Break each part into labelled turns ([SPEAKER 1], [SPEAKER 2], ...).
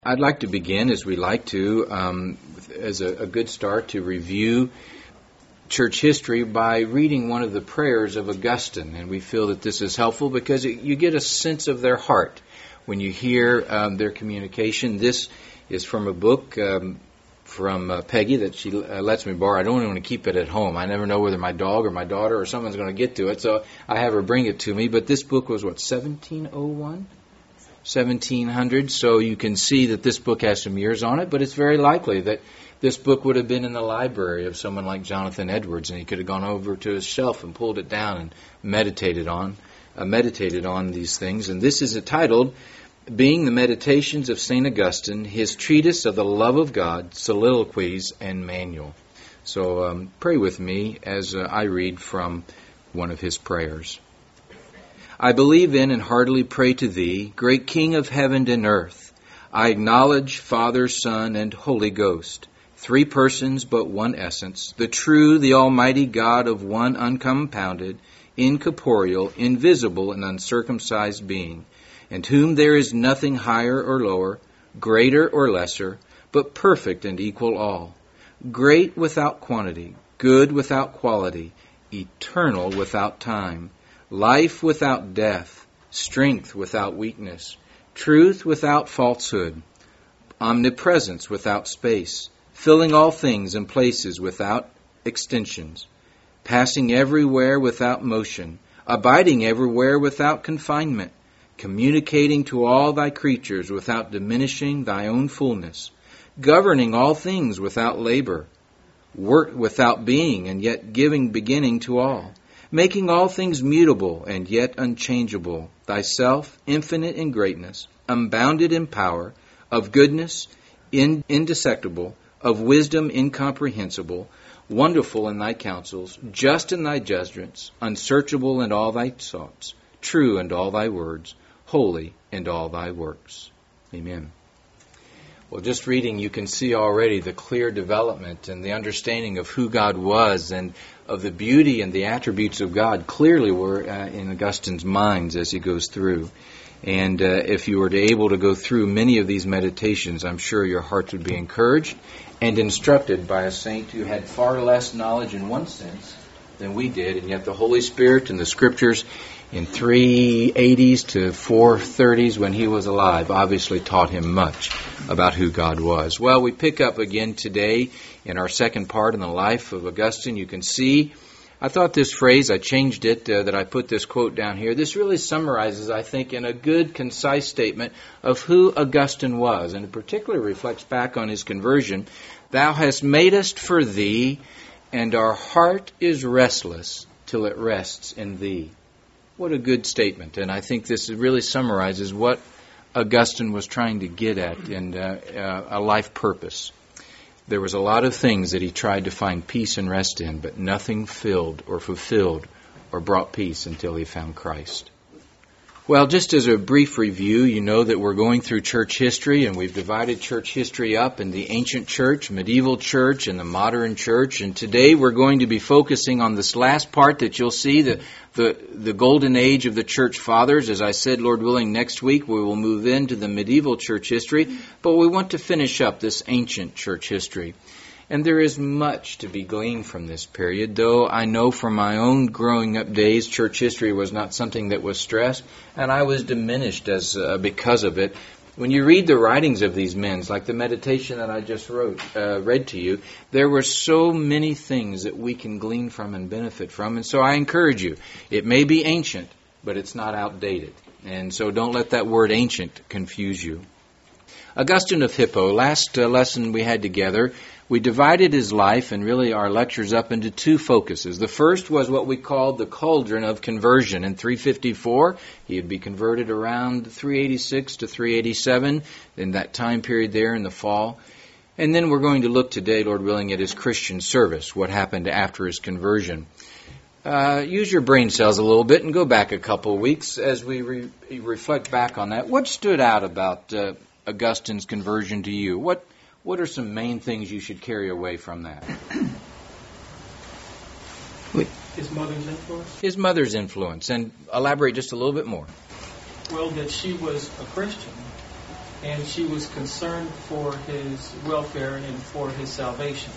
[SPEAKER 1] I'd like to begin, as we like to, as a good start, to review church history by reading one of the prayers of Augustine. And we feel that this is helpful because you get a sense of their heart when you hear their communication. This is from a book from Peggy that she lets me borrow. I don't want to keep it at home. I never know whether my dog or my daughter or someone's going to get to it, so I have her bring it to me. But this book was, 1701? 1700, so you can see that this book has some years on it, but it's very likely that this book would have been in the library of someone like Jonathan Edwards, and he could have gone over to his shelf and pulled it down and meditated on these things. And this is entitled, Being the Meditations of St. Augustine, His Treatise of the Love of God, Soliloquies, and Manual. So pray with me as I read from one of his prayers. I believe in and heartily pray to Thee, great King of heaven and earth. I acknowledge Father, Son, and Holy Ghost, three persons but one essence, the true, the almighty God of one uncompounded, incorporeal, invisible, and uncircumcised being, and whom there is nothing higher or lower, greater or lesser, but perfect and equal all, great without quantity, good without quality, eternal without time, life without death, strength without weakness, truth without falsehood, omnipresence without space, filling all things and places without extensions, passing everywhere without motion, abiding everywhere without confinement, communicating to all Thy creatures without diminishing Thy own fullness, governing all things without labor, work without being and yet giving beginning to all, making all things mutable and yet unchangeable, Thyself infinite in greatness, unbounded in power, of goodness indissectible, of wisdom incomprehensible, wonderful in Thy counsels, just in Thy judgments, unsearchable in all Thy thoughts, true in all Thy words, holy in all Thy works. Amen. Well, just reading, you can see already the clear development and the understanding of who God was and of the beauty and the attributes of God clearly were in Augustine's minds as he goes through. And if you were able to go through many of these meditations, I'm sure your hearts would be encouraged and instructed by a saint who had far less knowledge in one sense than we did, and yet the Holy Spirit and the Scriptures in 380s to 430s when he was alive obviously taught him much about who God was. Well, we pick up again today in our second part in the life of Augustine. You can see, I thought this phrase, I changed it, that I put this quote down here. This really summarizes, I think, in a good, concise statement of who Augustine was, and it particularly reflects back on his conversion. Thou hast made us for Thee, and our heart is restless till it rests in Thee. What a good statement, and I think this really summarizes what Augustine was trying to get at in a life purpose. There was a lot of things that he tried to find peace and rest in, but nothing filled or fulfilled or brought peace until he found Christ. Well, just as a brief review, you know that we're going through church history, and we've divided church history up in the ancient church, medieval church, and the modern church. And today we're going to be focusing on this last part that you'll see, the golden age of the church fathers. As I said, Lord willing, next week we will move into the medieval church history, but we want to finish up this ancient church history. And there is much to be gleaned from this period, though I know from my own growing up days, church history was not something that was stressed, and I was diminished because of it. When you read the writings of these men, like the meditation that I just read to you, there were so many things that we can glean from and benefit from, and so I encourage you. It may be ancient, but it's not outdated, and so don't let that word ancient confuse you. Augustine of Hippo, last lesson we had together, we divided his life and really our lectures up into two focuses. The first was what we called the cauldron of conversion. In 354, he would be converted around 386 to 387, in that time period there in the fall. And then we're going to look today, Lord willing, at his Christian service, what happened after his conversion. Use your brain cells a little bit and go back a couple of weeks as we reflect back on that. What stood out about Augustine's conversion to you? What are some main things you should carry away from that?
[SPEAKER 2] His mother's influence?
[SPEAKER 1] His mother's influence. And elaborate just a little bit more.
[SPEAKER 2] Well, that she was a Christian and she was concerned for his welfare and for his salvation.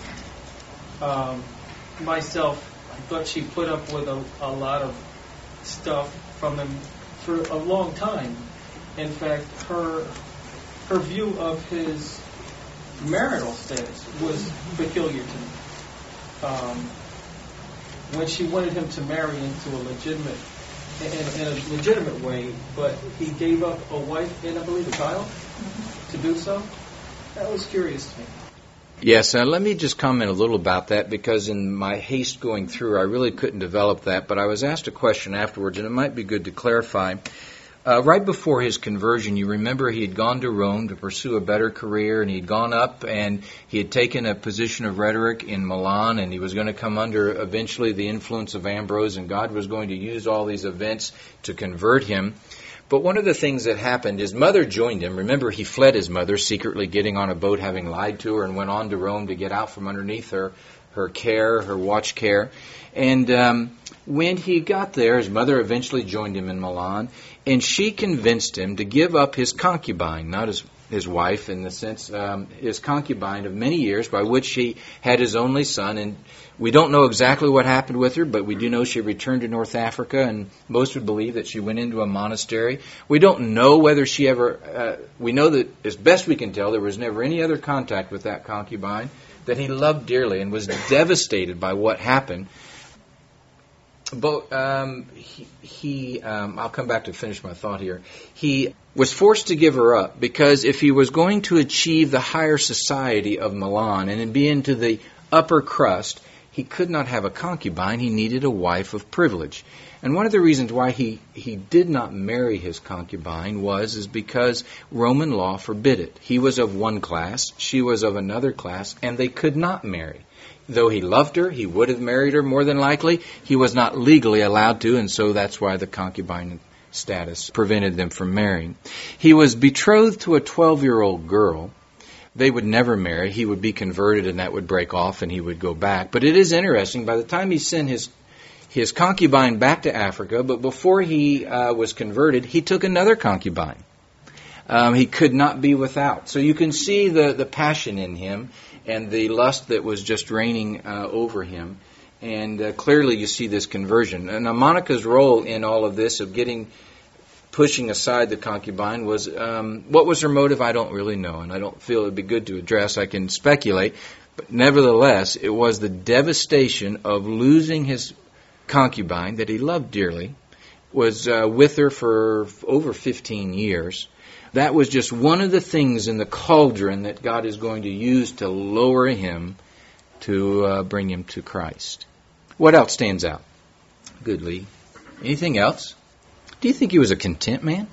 [SPEAKER 2] Myself, I thought she put up with a lot of stuff from him for a long time. In fact, her view of his marital status was peculiar to me. When she wanted him to marry into a legitimate way, but he gave up a wife and I believe a child to do so, that was curious to me.
[SPEAKER 1] Yes, let me just comment a little about that, because in my haste going through, I really couldn't develop that, but I was asked a question afterwards, and it might be good to clarify. Right before his conversion, you remember he had gone to Rome to pursue a better career, and he had gone up and he had taken a position of rhetoric in Milan, and he was going to come under eventually the influence of Ambrose, and God was going to use all these events to convert him. But one of the things that happened, his mother joined him. Remember, he fled his mother, secretly getting on a boat, having lied to her, and went on to Rome to get out from underneath her care, her watch care. And when he got there, his mother eventually joined him in Milan, and she convinced him to give up his concubine, not his wife in the sense, his concubine of many years, by which he had his only son. And we don't know exactly what happened with her, but we do know she returned to North Africa, and most would believe that she went into a monastery. We don't know whether she ever, we know that as best we can tell, there was never any other contact with that concubine, that he loved dearly and was devastated by what happened. But I'll come back to finish my thought here. He was forced to give her up because if he was going to achieve the higher society of Milan and be into the upper crust, he could not have a concubine. He needed a wife of privilege. And one of the reasons why he did not marry his concubine is because Roman law forbid it. He was of one class, she was of another class, and they could not marry. Though he loved her, he would have married her more than likely. He was not legally allowed to, and so that's why the concubine status prevented them from marrying. He was betrothed to a 12-year-old girl. They would never marry. He would be converted, and that would break off, and he would go back. But it is interesting, by the time he sent his concubine back to Africa, but before he was converted, he took another concubine. He could not be without. So you can see the passion in him and the lust that was just reigning over him. And clearly you see this conversion. And Monica's role in all of this of pushing aside the concubine was, what was her motive? I don't really know, and I don't feel it would be good to address. I can speculate. But nevertheless, it was the devastation of losing his concubine that he loved dearly, was with her for over 15 years. That was just one of the things in the cauldron that God is going to use to lower him to bring him to Christ. What else stands out? Good, Lee. Anything else? Do you think he was a content man?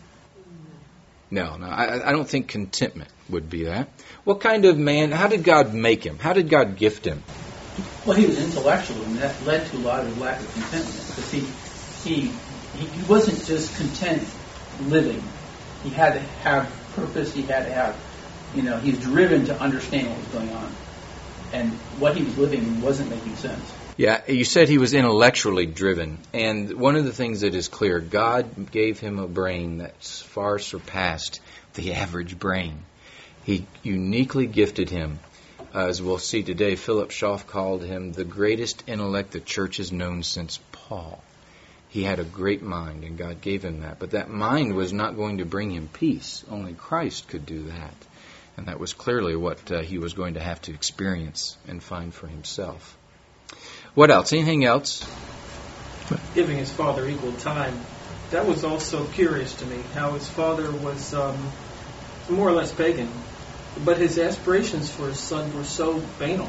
[SPEAKER 1] No, I don't think contentment would be that. What kind of man, how did God make him? How did God gift him?
[SPEAKER 3] Well, he was intellectual, and that led to a lot of lack of contentment. Because he wasn't just content living. He had to have purpose. He had to have, he was driven to understand what was going on. And what he was living wasn't making sense.
[SPEAKER 1] Yeah, you said he was intellectually driven. And one of the things that is clear, God gave him a brain that's far surpassed the average brain. He uniquely gifted him. As we'll see today, Philip Schaff called him the greatest intellect the church has known since Paul. He had a great mind, and God gave him that. But that mind was not going to bring him peace. Only Christ could do that. And that was clearly what he was going to have to experience and find for himself. What else? Anything else?
[SPEAKER 2] Giving his father equal time. That was also curious to me, how his father was more or less pagan, but his aspirations for his son were so banal.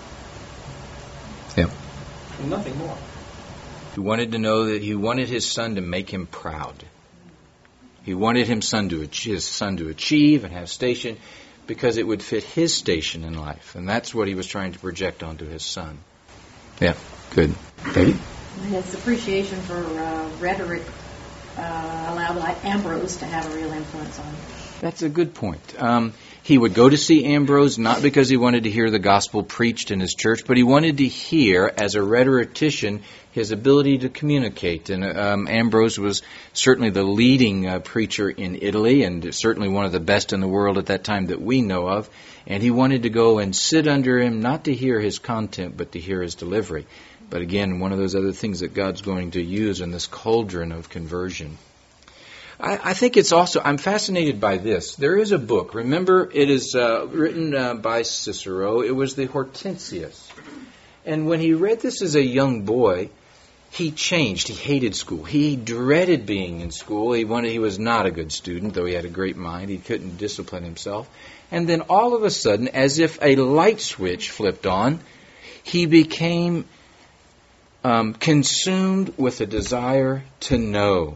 [SPEAKER 1] Yeah.
[SPEAKER 2] And nothing more.
[SPEAKER 1] He wanted to know that he wanted his son to make him proud. He wanted his son to achieve and have station because it would fit his station in life. And that's what he was trying to project onto his son. Yeah, good. Peggy?
[SPEAKER 4] His appreciation for rhetoric allowed Ambrose to have a real influence on him.
[SPEAKER 1] That's a good point. He would go to see Ambrose not because he wanted to hear the gospel preached in his church, but he wanted to hear, as a rhetorician, his ability to communicate. And Ambrose was certainly the leading preacher in Italy, and certainly one of the best in the world at that time that we know of. And he wanted to go and sit under him, not to hear his content, but to hear his delivery. But again, one of those other things that God's going to use in this cauldron of conversion. I think it's also, I'm fascinated by this. There is a book. Remember, it is written by Cicero. It was the Hortensius. And when he read this as a young boy, he changed. He hated school. He dreaded being in school. He was not a good student, though he had a great mind. He couldn't discipline himself. And then all of a sudden, as if a light switch flipped on, he became consumed with a desire to know.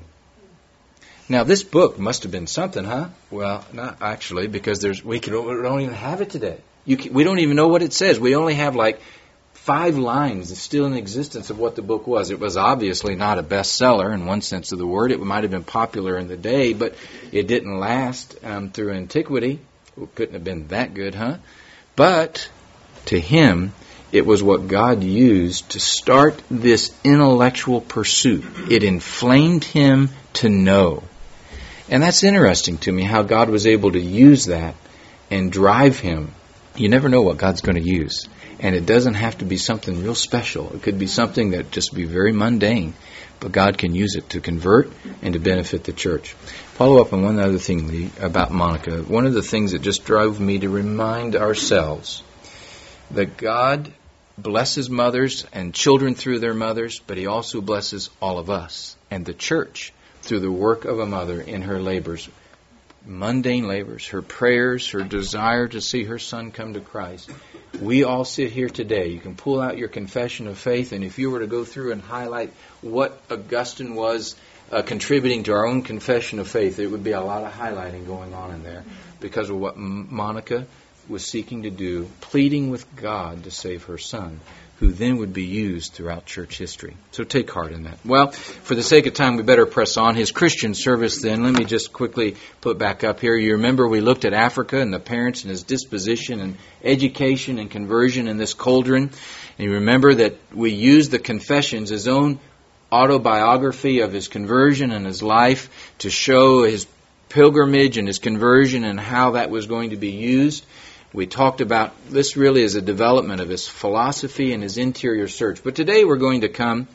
[SPEAKER 1] Now, this book must have been something, huh? Well, not actually, because we don't even have it today. We don't even know what it says. We only have like 5 lines still in existence of what the book was. It was obviously not a bestseller in one sense of the word. It might have been popular in the day, but it didn't last through antiquity. It couldn't have been that good, huh? But to him, it was what God used to start this intellectual pursuit. It inflamed him to know. And that's interesting to me, how God was able to use that and drive him. You never know what God's going to use. And it doesn't have to be something real special. It could be something that just be very mundane. But God can use it to convert and to benefit the church. Follow up on one other thing, Lee, about Monica. One of the things that just drove me to remind ourselves that God blesses mothers and children through their mothers, but He also blesses all of us and the church through the work of a mother in her labors, mundane labors, her prayers, her desire to see her son come to Christ. We all sit here today. You can pull out your confession of faith, and if you were to go through and highlight what Augustine was contributing to our own confession of faith, it would be a lot of highlighting going on in there because of what Monica was seeking to do, pleading with God to save her son, who then would be used throughout church history. So take heart in that. Well, for the sake of time, we better press on. His Christian service then, let me just quickly put back up here. You remember we looked at Africa and the parents and his disposition and education and conversion in this cauldron. And you remember that we used the Confessions, his own autobiography of his conversion and his life, to show his pilgrimage and his conversion and how that was going to be used. We talked about this really as a development of his philosophy and his interior search. But today we're going to come,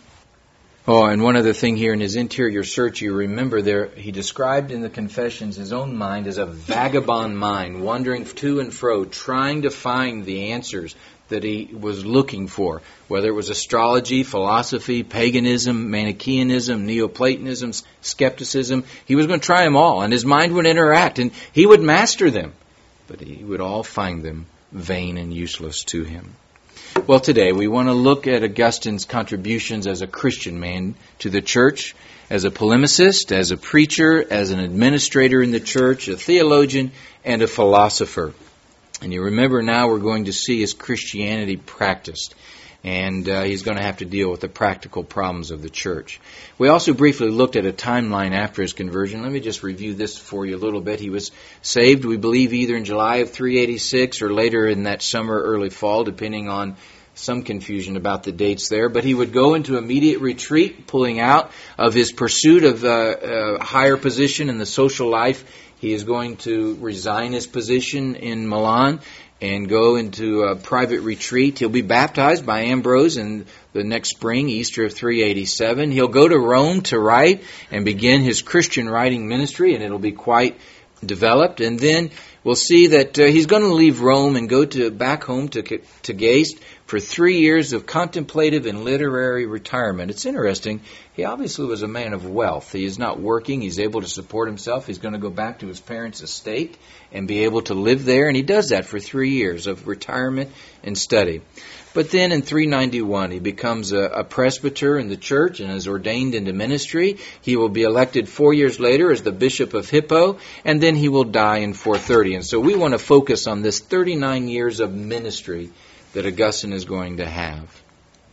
[SPEAKER 1] and one other thing here in his interior search, you remember there, he described in the Confessions his own mind as a vagabond mind, wandering to and fro, trying to find the answers that he was looking for, whether it was astrology, philosophy, paganism, Manichaeanism, Neoplatonism, skepticism. He was going to try them all, and his mind would interact, and he would master them. But he would all find them vain and useless to him. Well, today we want to look at Augustine's contributions as a Christian man to the church, as a polemicist, as a preacher, as an administrator in the church, a theologian, and a philosopher. And you remember now we're going to see his Christianity practiced. And he's going to have to deal with the practical problems of the church. We also briefly looked at a timeline after his conversion. Let me just review this for you a little bit. He was saved, we believe, either in July of 386 or later in that summer, early fall, depending on some confusion about the dates there. But he would go into immediate retreat, pulling out of his pursuit of a higher position in the social life. He is going to resign his position in Milan and go into a private retreat. He'll be baptized by Ambrose in the next spring, Easter of 387. He'll go to Rome to write and begin his Christian writing ministry, and it'll be quite developed. And then we'll see that he's going to leave Rome and go back home to Geest for 3 years of contemplative and literary retirement. It's interesting. He obviously was a man of wealth. He is not working. He's able to support himself. He's going to go back to his parents' estate and be able to live there. And he does that for 3 years of retirement and study. But then in 391, he becomes a presbyter in the church and is ordained into ministry. He will be elected 4 years later as the Bishop of Hippo, and then he will die in 430. And so we want to focus on this 39 years of ministry that Augustine is going to have.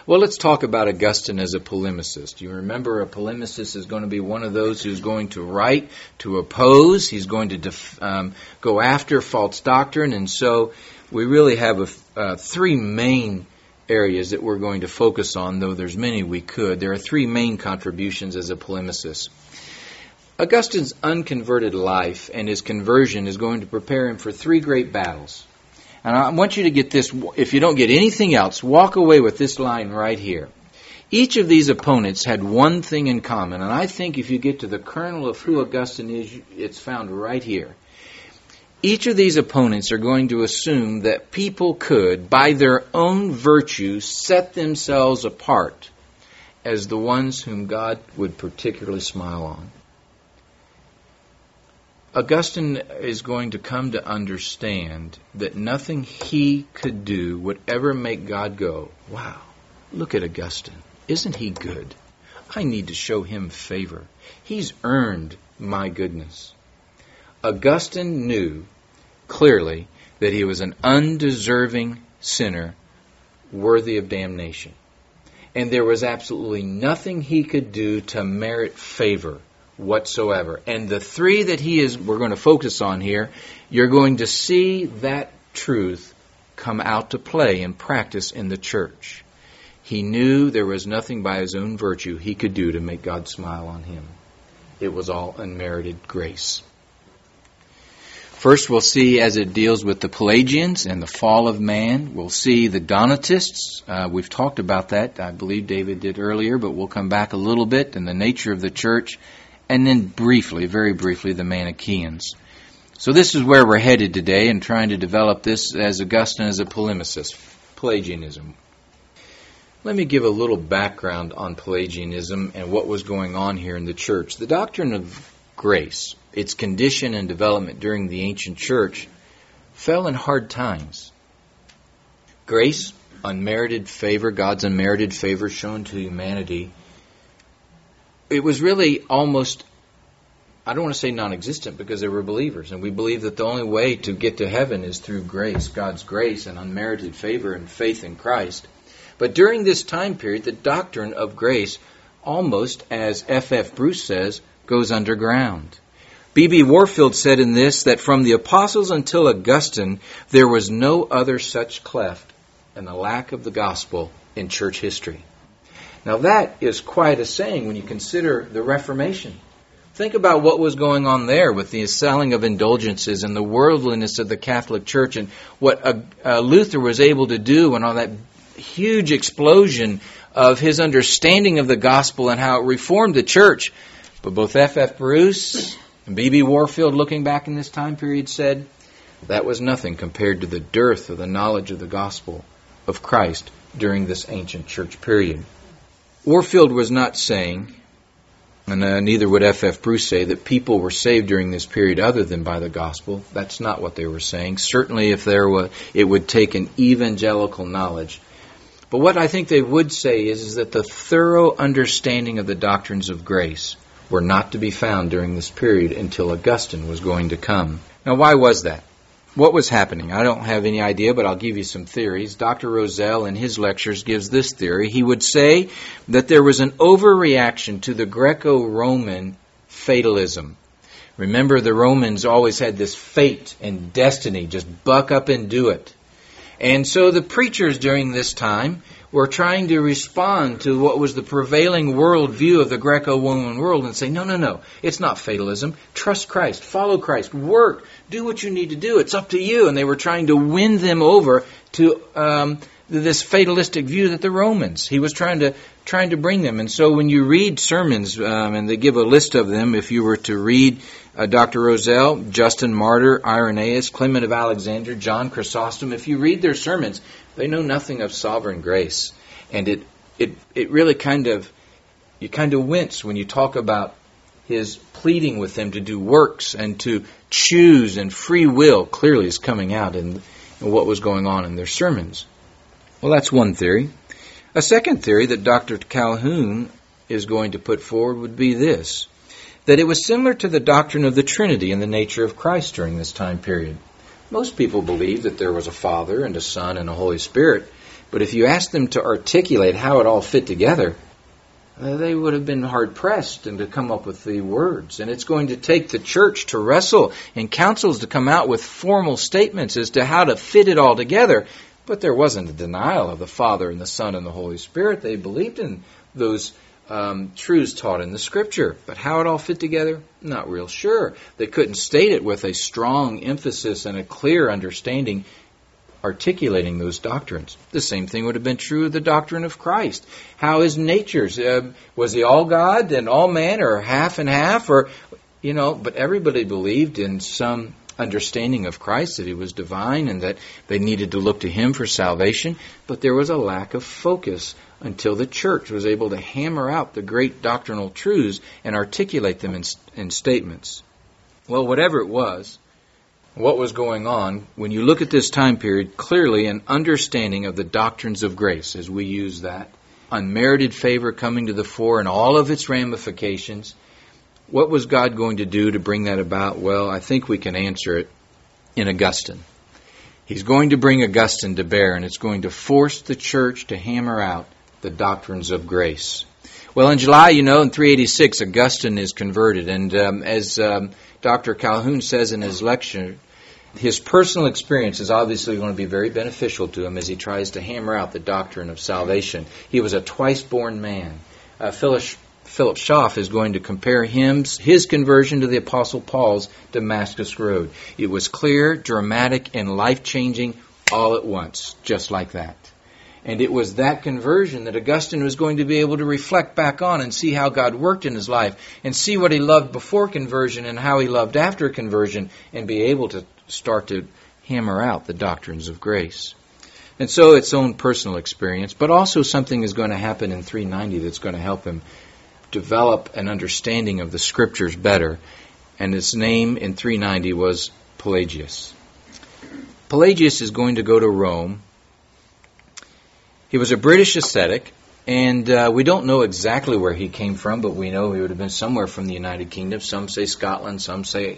[SPEAKER 1] Well, let's talk about Augustine as a polemicist. You remember a polemicist is going to be one of those who's going to write, to oppose. He's going to go after false doctrine. And so we really have three main areas that we're going to focus on, though there's many we could. There are three main contributions as a polemicist. Augustine's unconverted life and his conversion is going to prepare him for three great battles. And I want you to get this, if you don't get anything else, walk away with this line right here. Each of these opponents had one thing in common, and I think if you get to the kernel of who Augustine is, it's found right here. Each of these opponents are going to assume that people could, by their own virtue, set themselves apart as the ones whom God would particularly smile on. Augustine is going to come to understand that nothing he could do would ever make God go, wow, look at Augustine. Isn't he good? I need to show him favor. He's earned my goodness. Augustine knew clearly that he was an undeserving sinner worthy of damnation. And there was absolutely nothing he could do to merit favor whatsoever. And the three that we're going to focus on here, you're going to see that truth come out to play in practice in the church. He knew there was nothing by his own virtue he could do to make God smile on him. It was all unmerited grace. First, we'll see as it deals with the Pelagians and the fall of man. We'll see the Donatists. We've talked about that. I believe David did earlier, but we'll come back a little bit and the nature of the church. And then briefly, very briefly, the Manichaeans. So this is where we're headed today in trying to develop this as Augustine as a polemicist, Pelagianism. Let me give a little background on Pelagianism and what was going on here in the church. The doctrine of grace, its condition and development during the ancient church, fell in hard times. Grace, unmerited favor, God's unmerited favor shown to humanity, it was really almost, I don't want to say non-existent because they were believers. And we believe that the only way to get to heaven is through grace, God's grace and unmerited favor and faith in Christ. But during this time period, the doctrine of grace almost, as F.F. Bruce says, goes underground. B.B. Warfield said in this that from the apostles until Augustine, there was no other such cleft in the lack of the gospel in church history. Now that is quite a saying when you consider the Reformation. Think about what was going on there with the selling of indulgences and the worldliness of the Catholic Church and what Luther was able to do and all that huge explosion of his understanding of the gospel and how it reformed the church. But both F.F. Bruce and B.B. Warfield, looking back in this time period, said that was nothing compared to the dearth of the knowledge of the gospel of Christ during this ancient church period. Warfield was not saying, and neither would F.F. Bruce say, that people were saved during this period other than by the gospel. That's not what they were saying. Certainly if there were, it would take an evangelical knowledge. But what I think they would say is that the thorough understanding of the doctrines of grace were not to be found during this period until Augustine was going to come. Now why was that? What was happening? I don't have any idea, but I'll give you some theories. Dr. Roselle, in his lectures, gives this theory. He would say that there was an overreaction to the Greco-Roman fatalism. Remember, the Romans always had this fate and destiny, just buck up and do it. And so the preachers during this time were trying to respond to what was the prevailing worldview of the Greco-Roman world and say, no, it's not fatalism. Trust Christ, follow Christ, work, do what you need to do. It's up to you. And they were trying to win them over to this fatalistic view that the Romans, he was trying to bring them. And so when you read sermons, and they give a list of them, if you were to read Dr. Roselle, Justin Martyr, Irenaeus, Clement of Alexander, John Chrysostom, if you read their sermons, they know nothing of sovereign grace. And it really you kind of wince when you talk about his pleading with them to do works and to choose, and free will clearly is coming out in what was going on in their sermons. Well, that's one theory. A second theory that Dr. Calhoun is going to put forward would be this, that it was similar to the doctrine of the Trinity and the nature of Christ during this time period. Most people believe that there was a Father and a Son and a Holy Spirit, But if you asked them to articulate how it all fit together, they would have been hard-pressed and to come up with the words. And it's going to take the church to wrestle and councils to come out with formal statements as to how to fit it all together. But there wasn't a denial of the Father and the Son and the Holy Spirit. They believed in those truths taught in the Scripture. But how it all fit together? Not real sure. They couldn't state it with a strong emphasis and a clear understanding articulating those doctrines. The same thing would have been true of the doctrine of Christ. How his natures, was he all God and all man, or half and half, or but everybody believed in some understanding of Christ, that he was divine and that they needed to look to him for salvation. But there was a lack of focus until the church was able to hammer out the great doctrinal truths and articulate them in statements. Well, whatever it was, what was going on, when you look at this time period, clearly an understanding of the doctrines of grace, as we use that, unmerited favor coming to the fore and all of its ramifications. What was God going to do to bring that about? Well, I think we can answer it in Augustine. He's going to bring Augustine to bear, and it's going to force the church to hammer out the doctrines of grace. Well, in July, in 386, Augustine is converted, and as Dr. Calhoun says in his lecture, his personal experience is obviously going to be very beneficial to him as he tries to hammer out the doctrine of salvation. He was a twice-born man. Philip Schaff is going to compare his conversion to the Apostle Paul's Damascus Road. It was clear, dramatic, and life-changing all at once, just like that. And it was that conversion that Augustine was going to be able to reflect back on and see how God worked in his life and see what he loved before conversion and how he loved after conversion and be able to start to hammer out the doctrines of grace. And so its own personal experience, but also something is going to happen in 390 that's going to help him develop an understanding of the Scriptures better. And his name in 390 was Pelagius. Pelagius is going to go to Rome. He was a British ascetic, and we don't know exactly where he came from, but we know he would have been somewhere from the United Kingdom. Some say Scotland, some say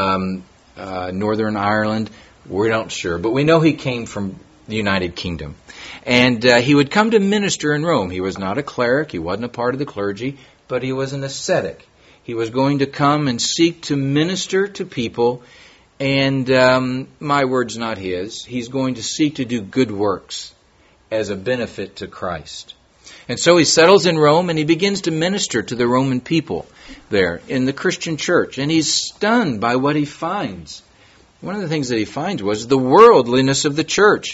[SPEAKER 1] Northern Ireland. We're not sure, but we know he came from the United Kingdom. And he would come to minister in Rome. He was not a cleric, he wasn't a part of the clergy, but he was an ascetic. He was going to come and seek to minister to people, and my word's not his. He's going to seek to do good works as a benefit to Christ. And so he settles in Rome and he begins to minister to the Roman people there in the Christian church. And he's stunned by what he finds. One of the things that he finds was the worldliness of the church.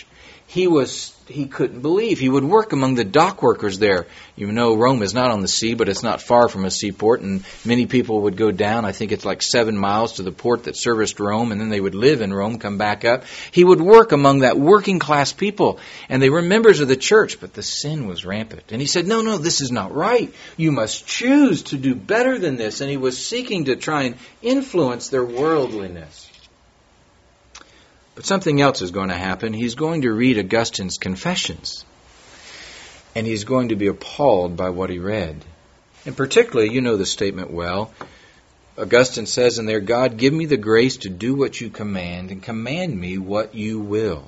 [SPEAKER 1] He couldn't believe. He would work among the dock workers there. Rome is not on the sea, but it's not far from a seaport, and many people would go down. I think it's like 7 miles to the port that serviced Rome, and then they would live in Rome, come back up. He would work among that working class people, and they were members of the church, but the sin was rampant. And he said, no, this is not right. You must choose to do better than this. And he was seeking to try and influence their worldliness. But something else is going to happen. He's going to read Augustine's Confessions. And he's going to be appalled by what he read. And particularly, you know the statement well. Augustine says in there, God, give me the grace to do what you command, and command me what you will.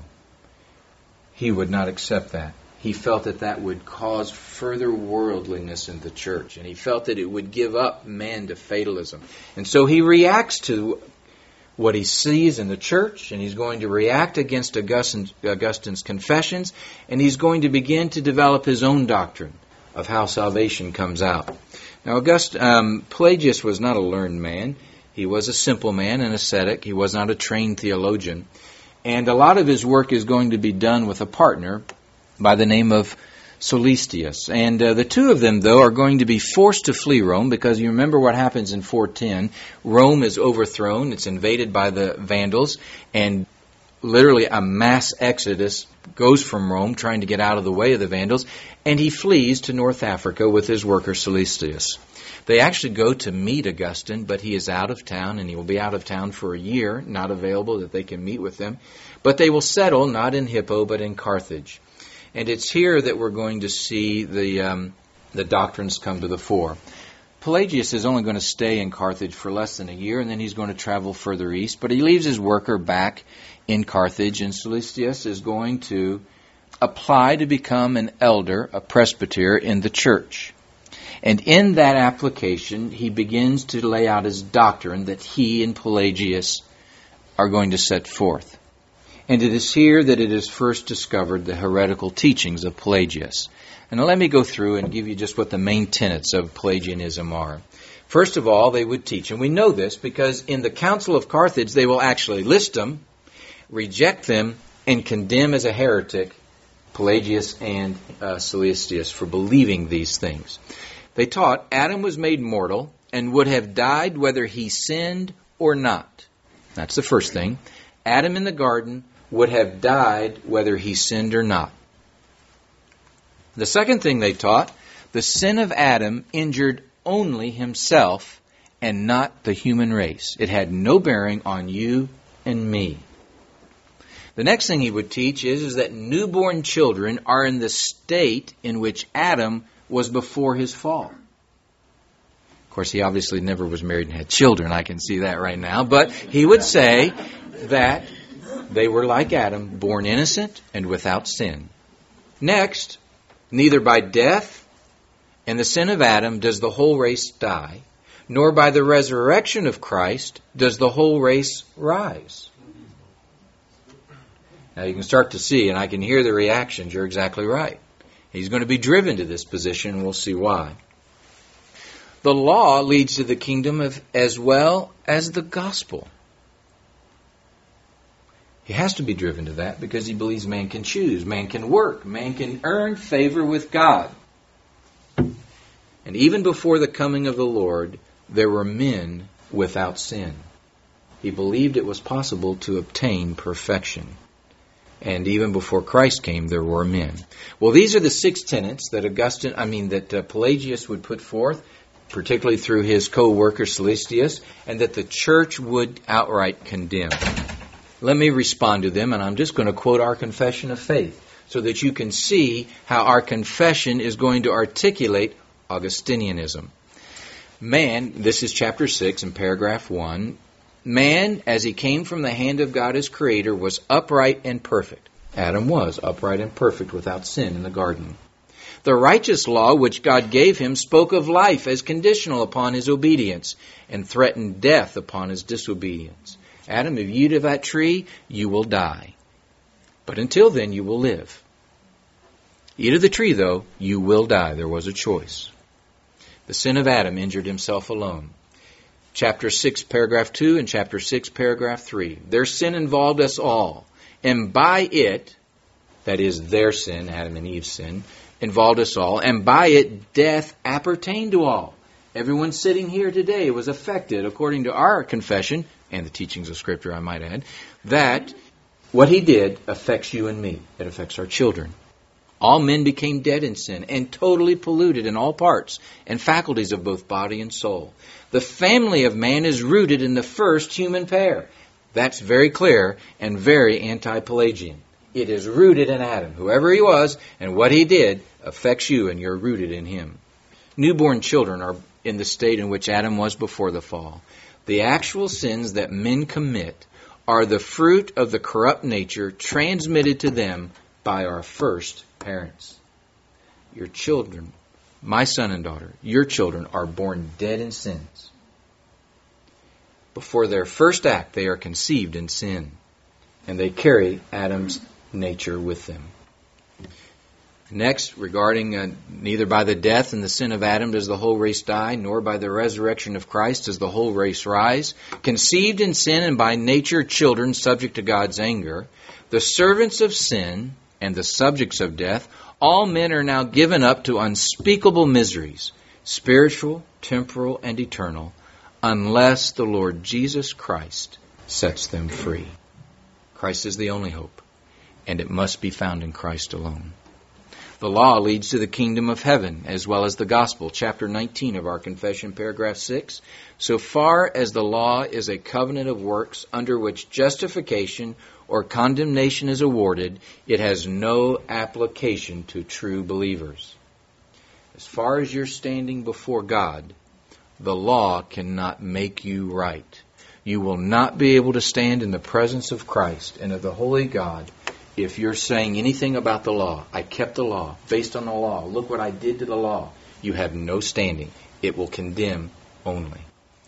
[SPEAKER 1] He would not accept that. He felt that that would cause further worldliness in the church. And he felt that it would give up man to fatalism. And so he reacts to what he sees in the church, and he's going to react against Augustine's confessions, and he's going to begin to develop his own doctrine of how salvation comes out. Now, Pelagius was not a learned man. He was a simple man, an ascetic. He was not a trained theologian. And a lot of his work is going to be done with a partner by the name of Solistius. And the two of them, though, are going to be forced to flee Rome, because you remember what happens in 410. Rome is overthrown. It's invaded by the Vandals, and literally a mass exodus goes from Rome, trying to get out of the way of the Vandals, and he flees to North Africa with his worker Solistius. They actually go to meet Augustine, but he is out of town, and he will be out of town for a year, not available that they can meet with him. But they will settle not in Hippo, but in Carthage. And it's here that we're going to see the doctrines come to the fore. Pelagius is only going to stay in Carthage for less than a year, and then he's going to travel further east. But he leaves his worker back in Carthage, and Solistius is going to apply to become an elder, a presbyter in the church. And in that application, he begins to lay out his doctrine that he and Pelagius are going to set forth. And it is here that it is first discovered the heretical teachings of Pelagius. And let me go through and give you just what the main tenets of Pelagianism are. First of all, they would teach, and we know this because in the Council of Carthage they will actually list them, reject them, and condemn as a heretic Pelagius and Cselestius for believing these things. They taught Adam was made mortal and would have died whether he sinned or not. That's the first thing. Adam in the garden would have died whether he sinned or not. The second thing they taught, the sin of Adam injured only himself and not the human race. It had no bearing on you and me. The next thing he would teach is that newborn children are in the state in which Adam was before his fall. Of course, he obviously never was married and had children. I can see that right now. But he would say that they were like Adam, born innocent and without sin. Next, neither by death and the sin of Adam does the whole race die, nor by the resurrection of Christ does the whole race rise. Now you can start to see, and I can hear the reactions. You're exactly right. He's going to be driven to this position, and we'll see why. The law leads to the kingdom as well as the gospel. He has to be driven to that because he believes man can choose, man can work, man can earn favor with God. And even before the coming of the Lord, there were men without sin. He believed it was possible to obtain perfection. And even before Christ came, there were men. Well, these are the 6 tenets that Pelagius would put forth, particularly through his co-worker Cselestius, and that the church would outright condemn. Let me respond to them, and I'm just going to quote our confession of faith so that you can see how our confession is going to articulate Augustinianism. Man, this is chapter 6 in paragraph 1, man, as he came from the hand of God as creator, was upright and perfect. Adam was upright and perfect without sin in the garden. The righteous law which God gave him spoke of life as conditional upon his obedience and threatened death upon his disobedience. Adam, if you eat of that tree, you will die. But until then, you will live. Eat of the tree, though, you will die. There was a choice. The sin of Adam injured himself alone. Chapter 6, paragraph 2, and chapter 6, paragraph 3. Their sin involved us all. And by it, that is their sin, Adam and Eve's sin, involved us all. And by it, death appertained to all. Everyone sitting here today was affected, according to our confession, and the teachings of Scripture, I might add, that what he did affects you and me. It affects our children. All men became dead in sin and totally polluted in all parts and faculties of both body and soul. The family of man is rooted in the first human pair. That's very clear and very anti-Pelagian. It is rooted in Adam. Whoever he was and what he did affects you, and you're rooted in him. Newborn children are in the state in which Adam was before the fall. The actual sins that men commit are the fruit of the corrupt nature transmitted to them by our first parents. Your children, my son and daughter, your children are born dead in sins. Before their first act, they are conceived in sin, and they carry Adam's nature with them. Next, regarding neither by the death and the sin of Adam does the whole race die, nor by the resurrection of Christ does the whole race rise. Conceived in sin and by nature children subject to God's anger, the servants of sin and the subjects of death, all men are now given up to unspeakable miseries, spiritual, temporal, and eternal, unless the Lord Jesus Christ sets them free. Christ is the only hope, and it must be found in Christ alone. The law leads to the kingdom of heaven, as well as the gospel. Chapter 19 of our confession, paragraph 6. So far as the law is a covenant of works under which justification or condemnation is awarded, it has no application to true believers. As far as you're standing before God, the law cannot make you right. You will not be able to stand in the presence of Christ and of the holy God if you're saying anything about the law, I kept the law, based on the law, look what I did to the law, you have no standing. It will condemn only.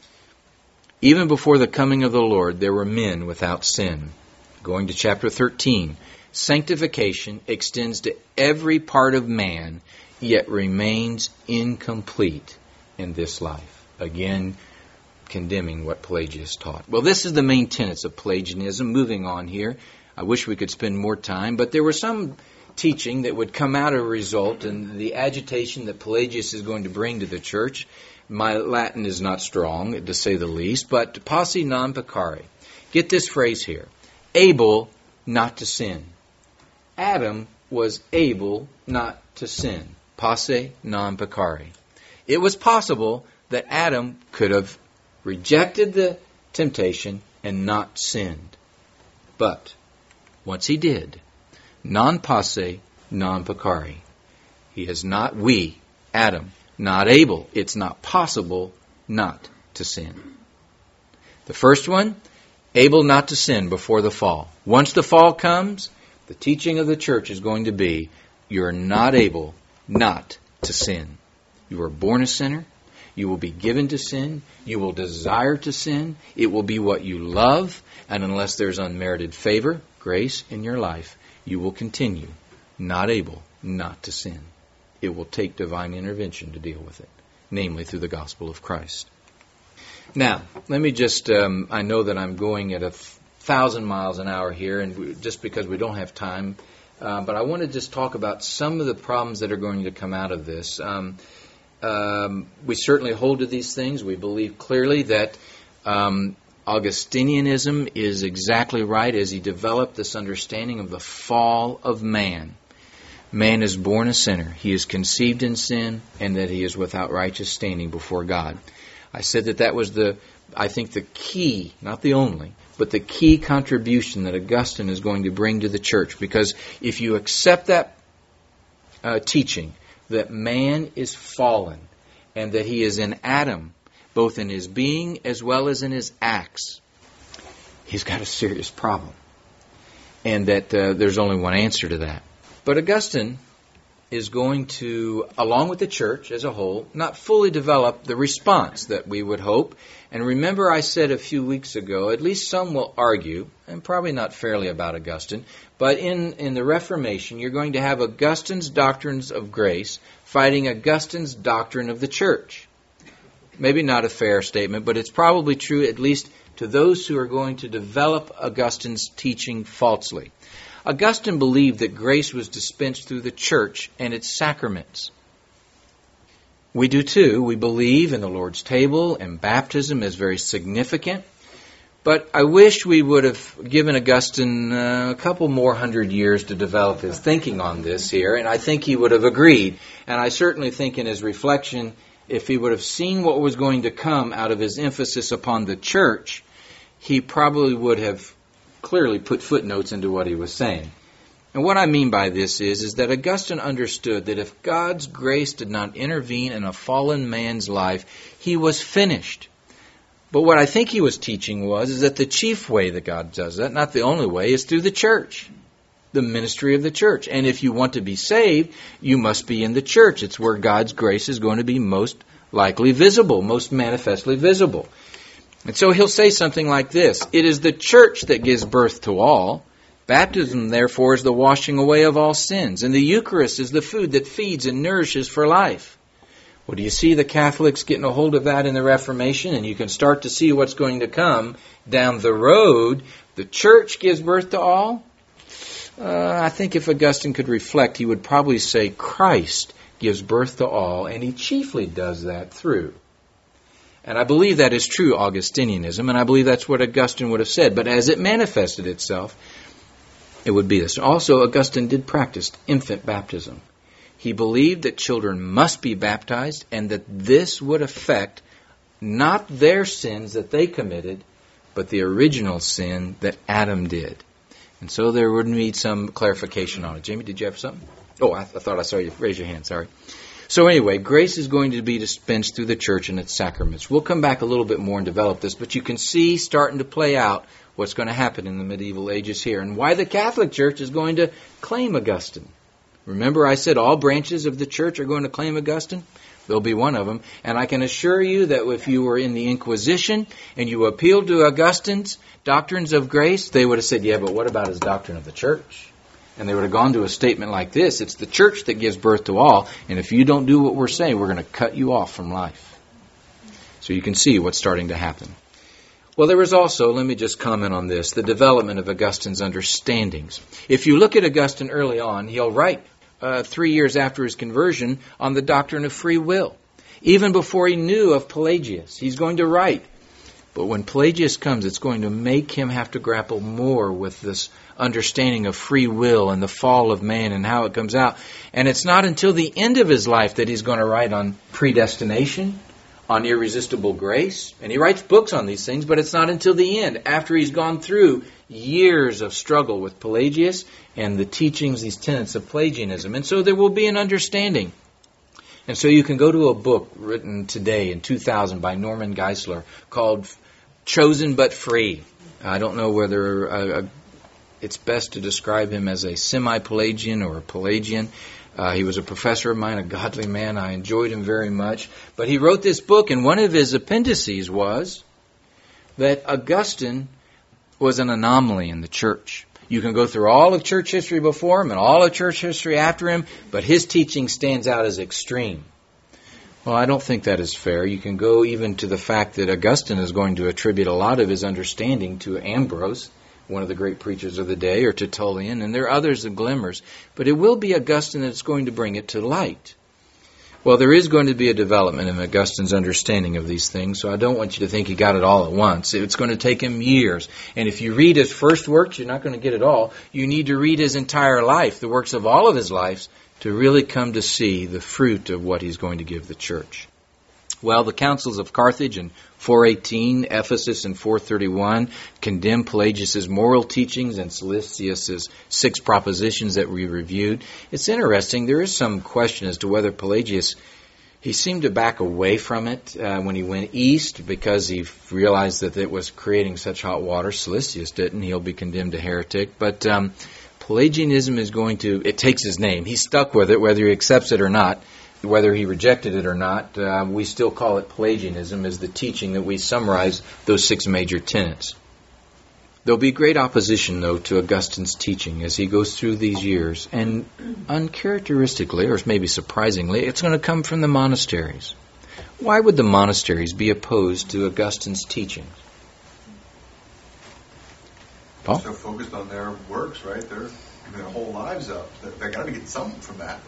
[SPEAKER 1] Even before the coming of the Lord, there were men without sin. Going to chapter 13, sanctification extends to every part of man, yet remains incomplete in this life. Again, condemning what Pelagius taught. Well, this is the main tenets of Pelagianism. Moving on here. I wish we could spend more time, but there was some teaching that would come out of a result in the agitation that Pelagius is going to bring to the church. My Latin is not strong, to say the least, but posse non peccare. Get this phrase here. Able not to sin. Adam was able not to sin. Posse non peccare. It was possible that Adam could have rejected the temptation and not sinned. But once he did, non posse, non peccare. He is not, Adam, not able. It's not possible not to sin. The first one, able not to sin before the fall. Once the fall comes, the teaching of the church is going to be, you're not able not to sin. You were born a sinner. You will be given to sin. You will desire to sin. It will be what you love. And unless there's unmerited favor, grace in your life, you will continue not able not to sin. It will take divine intervention to deal with it, namely through the gospel of Christ. Now, let me just, I know that I'm going at 1,000 miles an hour here, and just because we don't have time, but I want to just talk about some of the problems that are going to come out of this. We certainly hold to these things. We believe clearly that Augustinianism is exactly right as he developed this understanding of the fall of man. Man is born a sinner. He is conceived in sin, and that he is without righteous standing before God. I said that was I think the key, not the only, but the key contribution that Augustine is going to bring to the church. Because if you accept that teaching, that man is fallen, and that he is in Adam, both in his being as well as in his acts, he's got a serious problem. And that there's only one answer to that. But Augustine is going to, along with the church as a whole, not fully develop the response that we would hope. And remember I said a few weeks ago, at least some will argue, and probably not fairly about Augustine, but in the Reformation, you're going to have Augustine's doctrines of grace fighting Augustine's doctrine of the church. Maybe not a fair statement, but it's probably true at least to those who are going to develop Augustine's teaching falsely. Augustine believed that grace was dispensed through the church and its sacraments. We do too. We believe in the Lord's table and baptism as very significant. But I wish we would have given Augustine a couple more 100 years to develop his thinking on this here, and I think he would have agreed. And I certainly think in his reflection, if he would have seen what was going to come out of his emphasis upon the church, he probably would have clearly put footnotes into what he was saying. And what I mean by this is that Augustine understood that if God's grace did not intervene in a fallen man's life, he was finished. But what I think he was teaching is that the chief way that God does that, not the only way, is through the church, the ministry of the church. And if you want to be saved, you must be in the church. It's where God's grace is going to be most likely visible, most manifestly visible. And so he'll say something like this: it is the church that gives birth to all. Baptism, therefore, is the washing away of all sins. And the Eucharist is the food that feeds and nourishes for life. Well, do you see the Catholics getting a hold of that in the Reformation? And you can start to see what's going to come down the road. The church gives birth to all. I think if Augustine could reflect, he would probably say Christ gives birth to all, and he chiefly does that through. And I believe that is true Augustinianism, and I believe that's what Augustine would have said. But as it manifested itself, it would be this. Also, Augustine did practice infant baptism. He believed that children must be baptized, and that this would affect not their sins that they committed, but the original sin that Adam did. And so there would need some clarification on it. Jamie, did you have something? Oh, I thought I saw you raise your hand. Sorry. So anyway, grace is going to be dispensed through the church and its sacraments. We'll come back a little bit more and develop this, but you can see starting to play out what's going to happen in the medieval ages here, and why the Catholic Church is going to claim Augustine. Remember I said all branches of the church are going to claim Augustine? There'll be one of them. And I can assure you that if you were in the Inquisition and you appealed to Augustine's doctrines of grace, they would have said, yeah, but what about his doctrine of the church? And they would have gone to a statement like this: it's the church that gives birth to all, and if you don't do what we're saying, we're going to cut you off from life. So you can see what's starting to happen. Well, there was also, let me just comment on this, the development of Augustine's understandings. If you look at Augustine early on, he'll write 3 years after his conversion on the doctrine of free will. Even before he knew of Pelagius, he's going to write. But when Pelagius comes, it's going to make him have to grapple more with this understanding of free will and the fall of man and how it comes out. And it's not until the end of his life that he's going to write on predestination, on irresistible grace. And he writes books on these things, but it's not until the end, after he's gone through years of struggle with Pelagius and the teachings, these tenets of Pelagianism. And so there will be an understanding. And so you can go to a book written today in 2000 by Norman Geisler called Chosen But Free. I don't know whether it's best to describe him as a semi-Pelagian or a Pelagian. He was a professor of mine, a godly man. I enjoyed him very much. But he wrote this book, and one of his appendices was that Augustine was an anomaly in the church. You can go through all of church history before him and all of church history after him, but his teaching stands out as extreme. Well, I don't think that is fair. You can go even to the fact that Augustine is going to attribute a lot of his understanding to Ambrose, one of the great preachers of the day, or to Tertullian, and there are others that glimmers. But it will be Augustine that's going to bring it to light. Well, there is going to be a development in Augustine's understanding of these things, so I don't want you to think he got it all at once. It's going to take him years. And if you read his first works, you're not going to get it all. You need to read his entire life, the works of all of his lives, to really come to see the fruit of what he's going to give the church. Well, the councils of Carthage in 418, Ephesus in 431, condemned Pelagius' moral teachings and Silicius' 6 propositions that we reviewed. It's interesting, there is some question as to whether Pelagius, he seemed to back away from it when he went east because he realized that it was creating such hot water. Silicius didn't. He'll be condemned a heretic. But Pelagianism is going to, it takes his name. He's stuck with it, whether he accepts it or not. Whether he rejected it or not, we still call it Pelagianism, as the teaching that we summarize those 6 major tenets. There'll be great opposition, though, to Augustine's teaching as he goes through these years. And uncharacteristically, or maybe surprisingly, it's going to come from the monasteries. Why would the monasteries be opposed to Augustine's teaching? Paul?
[SPEAKER 4] So focused on their works, right? They're giving their whole lives up. They got to get something from that,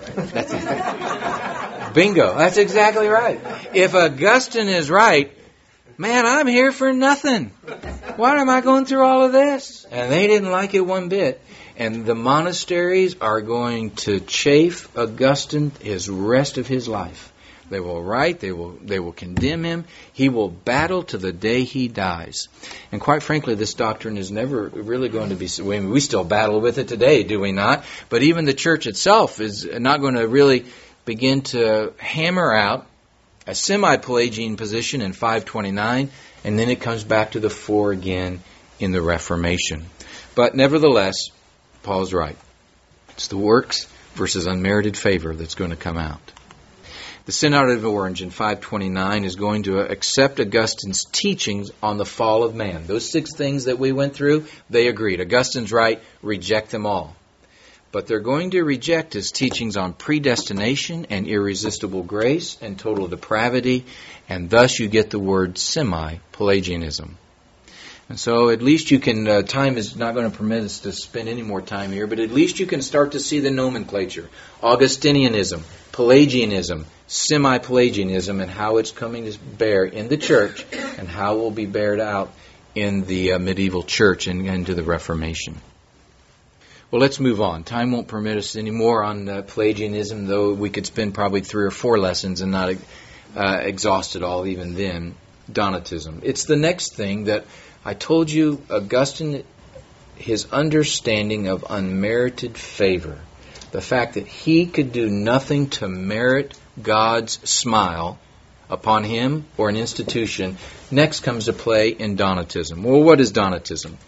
[SPEAKER 4] right?
[SPEAKER 1] Bingo. That's exactly right. If Augustine is right, man, I'm here for nothing. Why am I going through all of this? And they didn't like it one bit. And the monasteries are going to chafe Augustine his rest of his life. They will write, they will condemn him. He will battle to the day he dies. And quite frankly, this doctrine is never really going to be, we still battle with it today, do we not? But even the church itself is not going to really begin to hammer out a semi-Pelagian position in 529, and then it comes back to the 4 again in the Reformation. But nevertheless, Paul's right. It's the works versus unmerited favor that's going to come out. The Synod of Orange in 529 is going to accept Augustine's teachings on the fall of man. Those 6 things that we went through, they agreed. Augustine's right, reject them all. But they're going to reject his teachings on predestination and irresistible grace and total depravity, and thus you get the word semi-Pelagianism. And so at least you can, time is not going to permit us to spend any more time here, but at least you can start to see the nomenclature. Augustinianism, Pelagianism, semi-Pelagianism, and how it's coming to bear in the church and how it will be bared out in the medieval church and into the Reformation. Well, let's move on. Time won't permit us any more on Pelagianism, though we could spend probably 3 or 4 lessons and not exhaust it all even then. Donatism. It's the next thing that I told you, Augustine, his understanding of unmerited favor, the fact that he could do nothing to merit God's smile upon him or an institution, next comes to play in Donatism. Well, what is Donatism?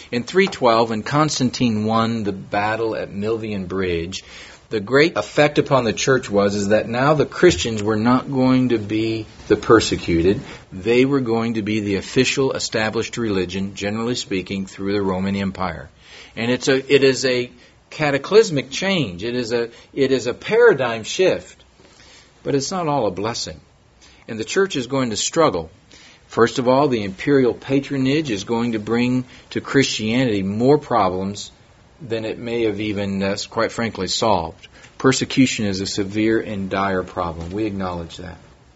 [SPEAKER 1] In 312, when Constantine won the battle at Milvian Bridge, the great effect upon the church was that now the Christians were not going to be the persecuted. They were going to be the official established religion, generally speaking, through the Roman Empire. And it is a cataclysmic change. It is a paradigm shift. But it's not all a blessing. And the church is going to struggle. First of all, the imperial patronage is going to bring to Christianity more problems than it may have even, quite frankly, solved. Persecution is a severe and dire problem. We acknowledge that.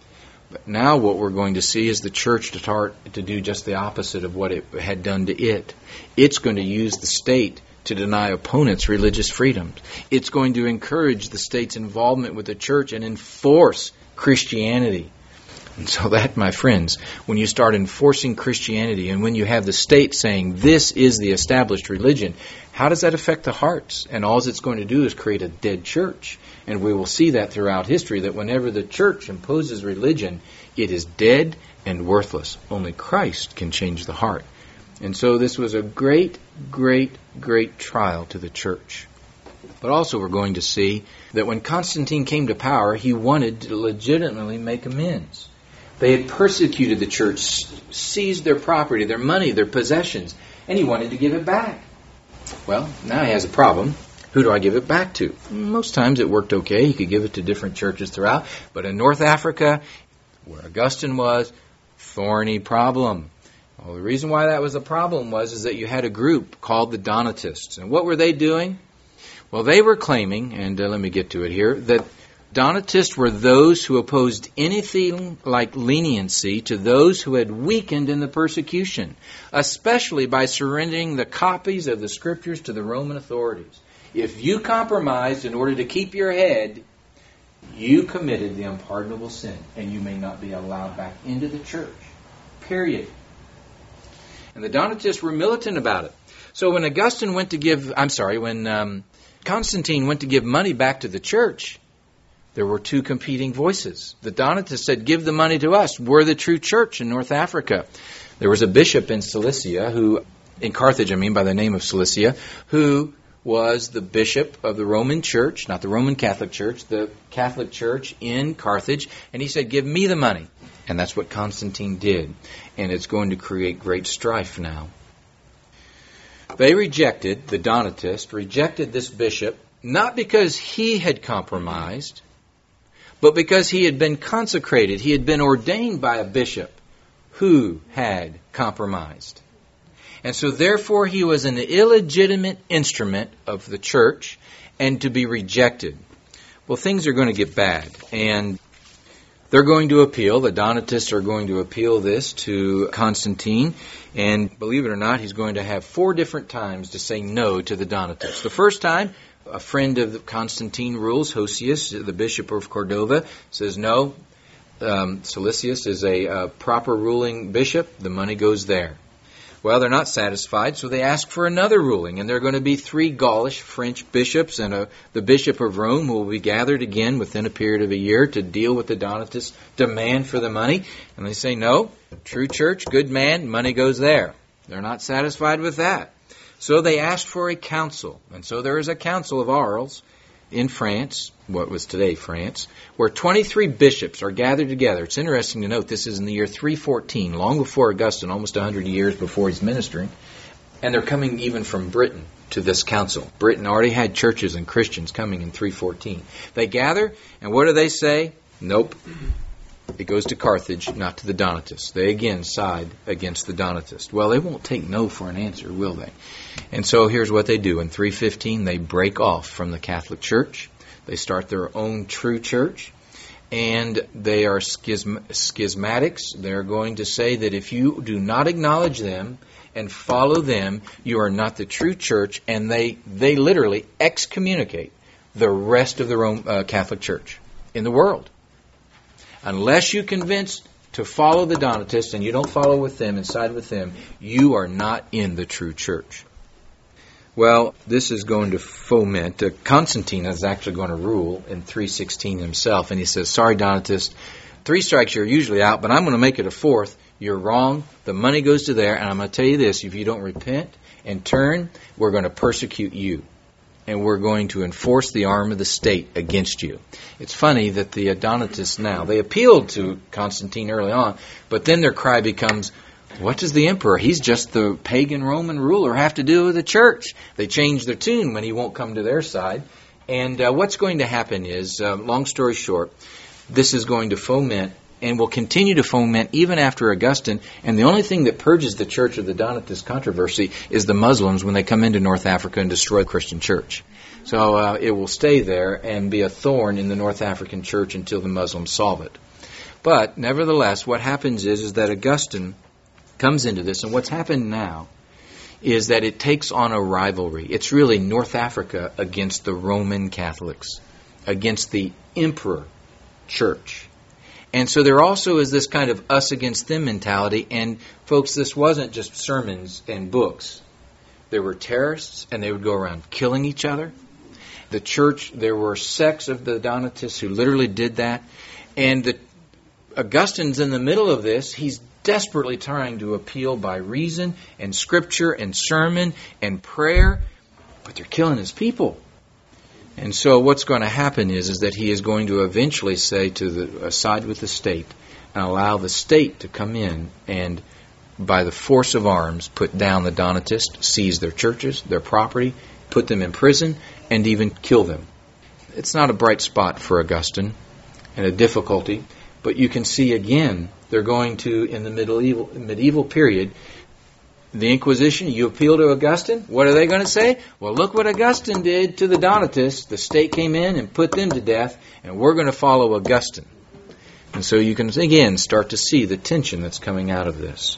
[SPEAKER 1] But now what we're going to see is the church to start to do just the opposite of what it had done to it. It's going to use the state to deny opponents religious freedoms. It's going to encourage the state's involvement with the church and enforce Christianity. And so that, my friends, when you start enforcing Christianity and when you have the state saying this is the established religion, how does that affect the hearts? And all it's going to do is create a dead church. And we will see that throughout history, that whenever the church imposes religion, it is dead and worthless. Only Christ can change the heart. And so this was a great, great, great trial to the church. But also we're going to see that when Constantine came to power, he wanted to legitimately make amends. They had persecuted the church, seized their property, their money, their possessions, and he wanted to give it back. Well, now he has a problem. Who do I give it back to? Most times it worked okay. He could give it to different churches throughout. But in North Africa, where Augustine was, thorny problem. Well, the reason why that was a problem was that you had a group called the Donatists. And what were they doing? Well, they were claiming, and let me get to it here, that Donatists were those who opposed anything like leniency to those who had weakened in the persecution, especially by surrendering the copies of the Scriptures to the Roman authorities. If you compromised in order to keep your head, you committed the unpardonable sin, and you may not be allowed back into the church. Period. And the Donatists were militant about it. So when Constantine went to give money back to the church, there were two competing voices. The Donatists said, give the money to us. We're the true church in North Africa. There was a bishop in Cilicia, in Carthage, by the name of Cilicia, who was the bishop of the Roman Church, not the Roman Catholic Church, the Catholic Church in Carthage. And he said, give me the money. And that's what Constantine did. And it's going to create great strife now. The Donatists rejected this bishop, not because he had compromised, but because he had been consecrated. He had been ordained by a bishop who had compromised. And so therefore he was an illegitimate instrument of the church and to be rejected. Well, things are going to get bad. And they're going to appeal. The Donatists are going to appeal this to Constantine. And believe it or not, he's going to have 4 different times to say no to the Donatists. The first time, a friend of Constantine rules, Hosius, the bishop of Cordova, says no. Cilicius is a proper ruling bishop. The money goes there. Well, they're not satisfied, so they ask for another ruling. And there are going to be 3 Gaulish French bishops and the bishop of Rome who will be gathered again within a period of a year to deal with the Donatists' demand for the money. And they say, no, true church, good man, money goes there. They're not satisfied with that. So they asked for a council. And so there is a council of Arles in France, what was today France, where 23 bishops are gathered together. It's interesting to note this is in the year 314, long before Augustine, almost 100 years before he's ministering. And they're coming even from Britain to this council. Britain already had churches and Christians coming in 314. They gather, and what do they say? Nope. It goes to Carthage, not to the Donatists. They again side against the Donatists. Well, they won't take no for an answer, will they? And so here's what they do. In 315, they break off from the Catholic Church. They start their own true church. And they are schismatics. They're going to say that if you do not acknowledge them and follow them, you are not the true church. And they literally excommunicate the rest of the Roman Catholic Church in the world. Unless you convince to follow the Donatists and you don't follow with them and side with them, you are not in the true church. Well, this is going to foment. Constantine is actually going to rule in 316 himself, and he says, sorry, Donatists, 3 strikes you're usually out, but I'm going to make it a 4th. You're wrong. The money goes to there, and I'm going to tell you this, if you don't repent and turn, we're going to persecute you. And we're going to enforce the arm of the state against you. It's funny that the Donatists now, they appealed to Constantine early on, but then their cry becomes, what does the emperor, he's just the pagan Roman ruler, have to do with the church? They change their tune when he won't come to their side. And what's going to happen is, long story short, this is going to foment and will continue to foment even after Augustine. And the only thing that purges the church of the Donatist controversy is the Muslims when they come into North Africa and destroy the Christian church. So it will stay there and be a thorn in the North African church until the Muslims solve it. But nevertheless, what happens is that Augustine comes into this, and what's happened now is that it takes on a rivalry. It's really North Africa against the Roman Catholics, against the emperor church. And so there also is this kind of us against them mentality. And folks, this wasn't just sermons and books. There were terrorists, and they would go around killing each other. The church, there were sects of the Donatists who literally did that. And Augustine's in the middle of this. He's desperately trying to appeal by reason and scripture and sermon and prayer, but they're killing his people. And so what's going to happen is that he is going to eventually say to side with the state and allow the state to come in and, by the force of arms, put down the Donatists, seize their churches, their property, put them in prison, and even kill them. It's not a bright spot for Augustine and a difficulty, but you can see again, they're going to, in the medieval period, the Inquisition, you appeal to Augustine, what are they going to say? Well, look what Augustine did to the Donatists. The state came in and put them to death, and we're going to follow Augustine. And so you can, again, start to see the tension that's coming out of this.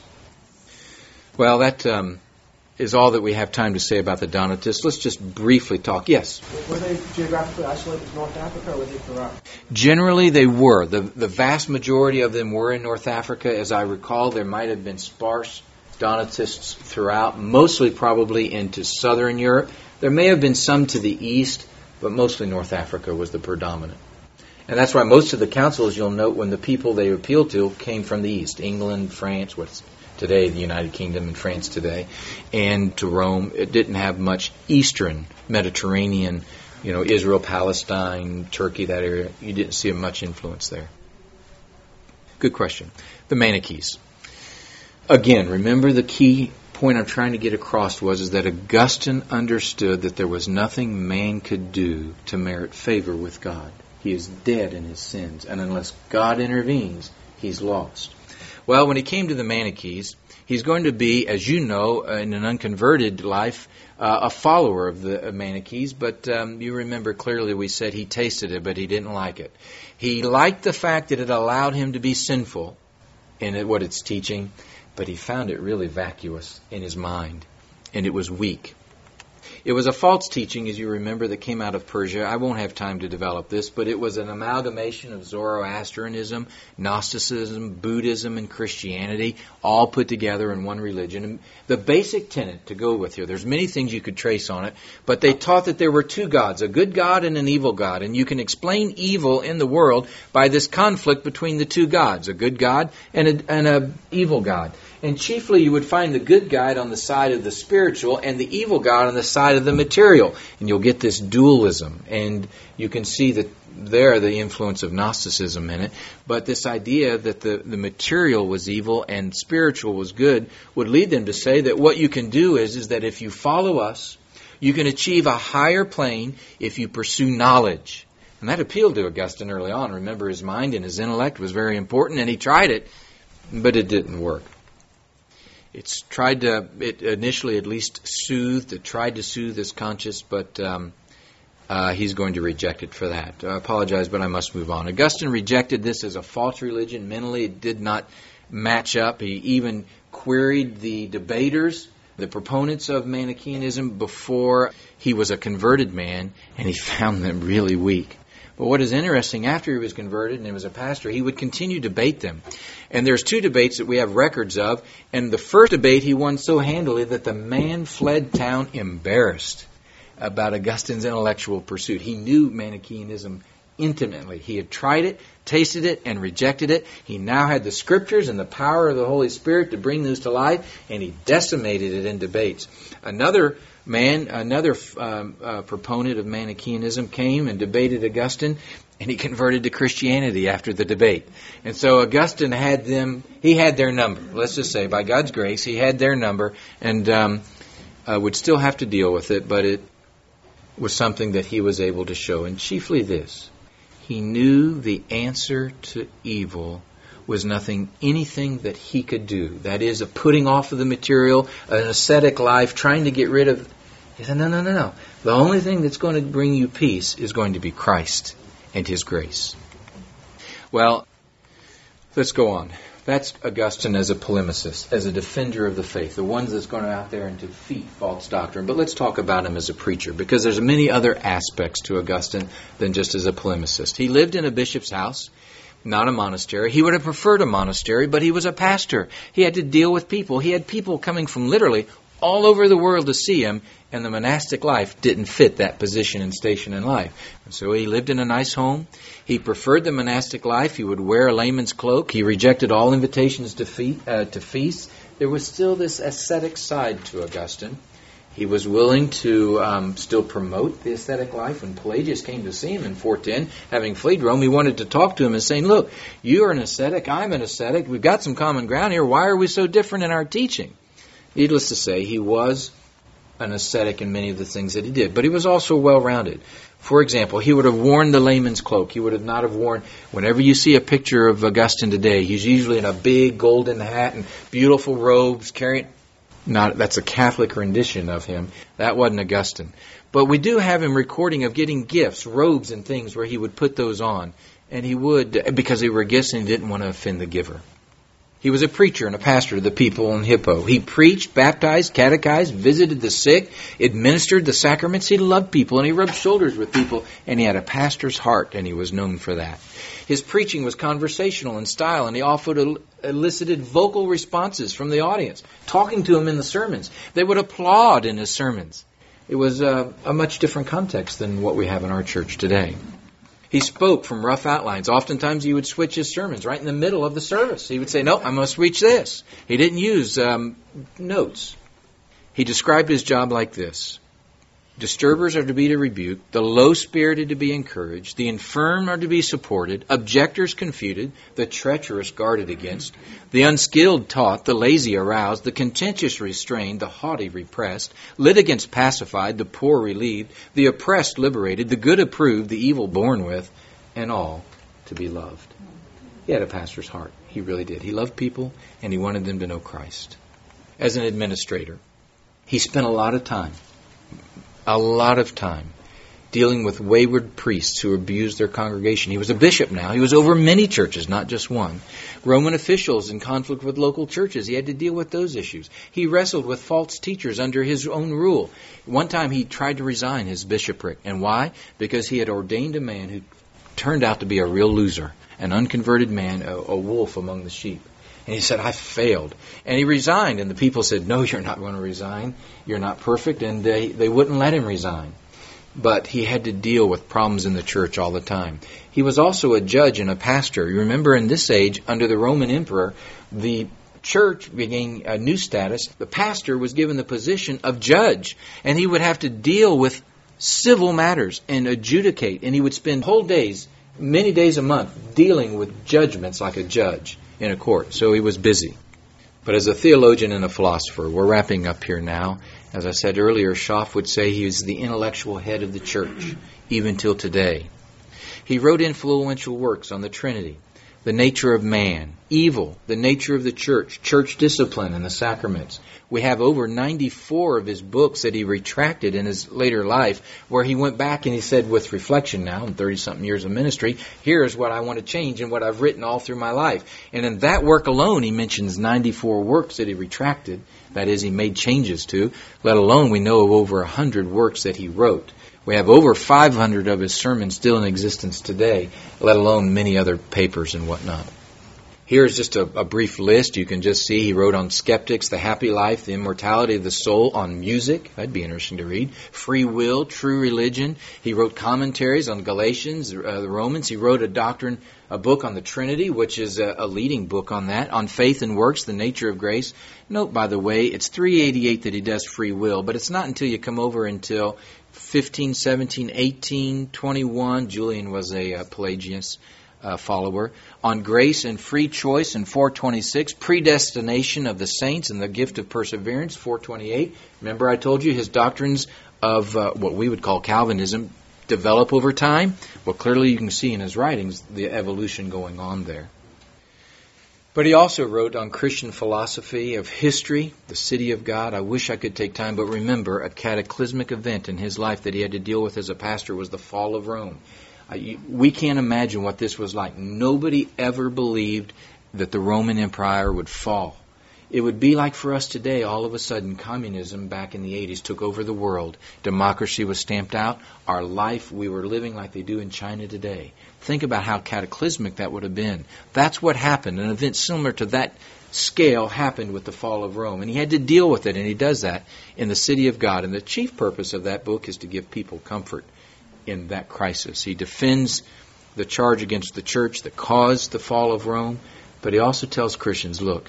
[SPEAKER 1] Well, that is all that we have time to say about the Donatists. Let's just briefly talk. Yes?
[SPEAKER 5] Were they geographically isolated to North Africa, or were they throughout?
[SPEAKER 1] Generally, they were. The vast majority of them were in North Africa. As I recall, there might have been sparse Donatists throughout, mostly probably into southern Europe. There may have been some to the east, but mostly North Africa was the predominant. And that's why most of the councils, you'll note, when the people they appealed to came from the east, England, France, what's today the United Kingdom and France today, and to Rome. It didn't have much eastern Mediterranean, Israel, Palestine, Turkey, that area. You didn't see much influence there. Good question. The Manichees. Again, remember the key point I'm trying to get across is that Augustine understood that there was nothing man could do to merit favor with God. He is dead in his sins, and unless God intervenes, he's lost. Well, when he came to the Manichees, he's going to be, as you know, in an unconverted life, a follower of the Manichees, but you remember clearly we said he tasted it, but he didn't like it. He liked the fact that it allowed him to be sinful in what it's teaching, but he found it really vacuous in his mind, and it was weak. It was a false teaching, as you remember, that came out of Persia. I won't have time to develop this, but it was an amalgamation of Zoroastrianism, Gnosticism, Buddhism, and Christianity, all put together in one religion. And the basic tenet to go with here, there's many things you could trace on it, but they taught that there were two gods, a good God and an evil God, and you can explain evil in the world by this conflict between the two gods, a good God and an evil God. And chiefly you would find the good God on the side of the spiritual and the evil God on the side of the material. And you'll get this dualism. And you can see that there the influence of Gnosticism in it. But this idea that the material was evil and spiritual was good would lead them to say that what you can do is that if you follow us, you can achieve a higher plane if you pursue knowledge. And that appealed to Augustine early on. Remember, his mind and his intellect was very important, and he tried it, but it didn't work. It initially at least tried to soothe his conscience, but he's going to reject it for that. I apologize, but I must move on. Augustine rejected this as a false religion. Mentally, it did not match up. He even queried the debaters, the proponents of Manichaeanism, before he was a converted man, and he found them really weak. But what is interesting, after he was converted and he was a pastor, he would continue to debate them. And there's two debates that we have records of. And the first debate he won so handily that the man fled town embarrassed about Augustine's intellectual pursuit. He knew Manichaeanism intimately. He had tried it, tasted it, and rejected it. He now had the Scriptures and the power of the Holy Spirit to bring those to life, and he decimated it in debates. Another proponent of Manichaeanism came and debated Augustine, and he converted to Christianity after the debate. And so Augustine had their number. Let's just say, by God's grace, he had their number, and would still have to deal with it, but it was something that he was able to show. And chiefly this: he knew the answer to evil was anything that he could do. That is, a putting off of the material, an ascetic life, trying to get rid of. He said, no. The only thing that's going to bring you peace is going to be Christ and His grace. Well, let's go on. That's Augustine as a polemicist, as a defender of the faith, the one that's going out there and to defeat false doctrine. But let's talk about him as a preacher, because there's many other aspects to Augustine than just as a polemicist. He lived in a bishop's house, not a monastery. He would have preferred a monastery, but he was a pastor. He had to deal with people. He had people coming from literally all over the world to see him, and the monastic life didn't fit that position and station in life. And so he lived in a nice home. He preferred the monastic life. He would wear a layman's cloak. He rejected all invitations to feasts. There was still this ascetic side to Augustine. He was willing to still promote the ascetic life. When Pelagius came to see him in 410, having fled Rome, he wanted to talk to him and saying, look, you're an ascetic, I'm an ascetic, we've got some common ground here, why are we so different in our teaching? Needless to say, he was an ascetic in many of the things that he did, but he was also well-rounded. For example, he would have worn the layman's cloak. He would have not have worn, whenever you see a picture of Augustine today, he's usually in a big golden hat and beautiful robes, carrying. That's a Catholic rendition of him. That wasn't Augustine. But we do have him recording of getting gifts, robes and things, where he would put those on. And he would, because they were gifts and he didn't want to offend the giver. He was a preacher and a pastor to the people in Hippo. He preached, baptized, catechized, visited the sick, administered the sacraments. He loved people and he rubbed shoulders with people, and he had a pastor's heart, and he was known for that. His preaching was conversational in style, and he often elicited vocal responses from the audience, talking to him in the sermons. They would applaud in his sermons. It was a much different context than what we have in our church today. He spoke from rough outlines. Oftentimes he would switch his sermons right in the middle of the service. He would say, no, I must switch this. He didn't use notes. He described his job like this. Disturbers are to be rebuked, the low-spirited to be encouraged, the infirm are to be supported, objectors confuted, the treacherous guarded against, the unskilled taught, the lazy aroused, the contentious restrained, the haughty repressed, litigants pacified, the poor relieved, the oppressed liberated, the good approved, the evil borne with, and all to be loved. He had a pastor's heart. He really did. He loved people, and he wanted them to know Christ. As an administrator, he spent a lot of time dealing with wayward priests who abused their congregation. He was a bishop now. He was over many churches, not just one. Roman officials in conflict with local churches. He had to deal with those issues. He wrestled with false teachers under his own rule. One time he tried to resign his bishopric. And why? Because he had ordained a man who turned out to be a real loser, an unconverted man, a wolf among the sheep. And he said, I failed. And he resigned. And the people said, no, you're not going to resign. You're not perfect. And they wouldn't let him resign. But he had to deal with problems in the church all the time. He was also a judge and a pastor. You remember in this age, under the Roman emperor, the church began a new status. The pastor was given the position of judge. And he would have to deal with civil matters and adjudicate. And he would spend whole days, many days a month, dealing with judgments like a judge in a court. So he was busy. But as a theologian and a philosopher, we're wrapping up here now. As I said earlier, Schaff would say he was the intellectual head of the church, even till today. He wrote influential works on the Trinity, the nature of man, evil, the nature of the church discipline, and the sacraments. We have over 94 of his books that he retracted in his later life, where he went back and he said, with reflection now in 30-something years of ministry, here's what I want to change and what I've written all through my life. And in that work alone, he mentions 94 works that he retracted, that is, he made changes to, let alone we know of over 100 works that he wrote. We have over 500 of his sermons still in existence today, let alone many other papers and whatnot. Here's just a brief list. You can just see he wrote on skeptics, the happy life, the immortality of the soul, on music. That'd be interesting to read. Free will, true religion. He wrote commentaries on Galatians, the Romans. He wrote a book on the Trinity, which is a leading book on that. On faith and works, the nature of grace. Note, by the way, it's 388 that he does free will, but it's not until you come over until 15, 17, 18, 21. Julian was a Pelagius follower. On grace and free choice in 426, predestination of the saints and the gift of perseverance, 428. Remember I told you his doctrines of what we would call Calvinism develop over time? Well, clearly you can see in his writings the evolution going on there. But he also wrote on Christian philosophy of history, the city of God. I wish I could take time, but remember, a cataclysmic event in his life that he had to deal with as a pastor was the fall of Rome. We can't imagine what this was like. Nobody ever believed that the Roman Empire would fall. It would be like for us today, all of a sudden, communism back in the 80s took over the world. Democracy was stamped out. Our life, we were living like they do in China today. Think about how cataclysmic that would have been. That's what happened. An event similar to that scale happened with the fall of Rome. And he had to deal with it, and he does that in the city of God. And the chief purpose of that book is to give people comfort in that crisis. He defends the charge against the church that caused the fall of Rome, but he also tells Christians, look,